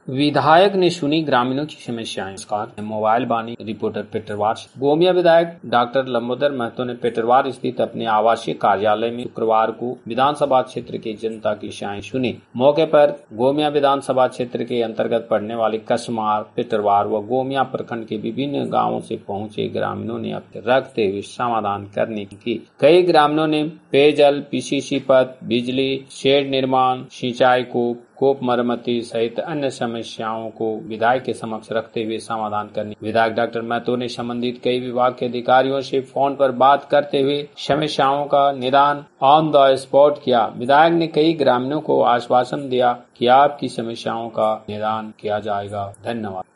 विधायक ने सुनी ग्रामीणों की समस्याएं। नमस्कार, मोबाइल बानी रिपोर्टर पेटरवार। गोमिया विधायक डॉक्टर लंबोदर महतो ने पेटरवार स्थित अपने आवासीय कार्यालय में शुक्रवार को विधानसभा क्षेत्र की जनता की समस्याएं सुनी। मौके पर गोमिया विधानसभा क्षेत्र के अंतर्गत पड़ने वाले कसमार, पेटरवार व गोमिया प्रखंड के विभिन्न गाँवों से पहुंचे ग्रामीणों ने अब रखते हुए समाधान करने की। कई ग्रामीणों ने पेयजल, पीसीसी पथ, बिजली, शेड निर्माण, सिंचाई कूप मरम्मति सहित अन्य समस्याओं को विधायक के समक्ष रखते हुए समाधान करने। विधायक डॉक्टर महतो ने संबंधित कई विभाग के अधिकारियों से फोन पर बात करते हुए समस्याओं का निदान ऑन द स्पॉट किया। विधायक ने कई ग्रामीणों को आश्वासन दिया कि आपकी समस्याओं का निदान किया जाएगा। धन्यवाद।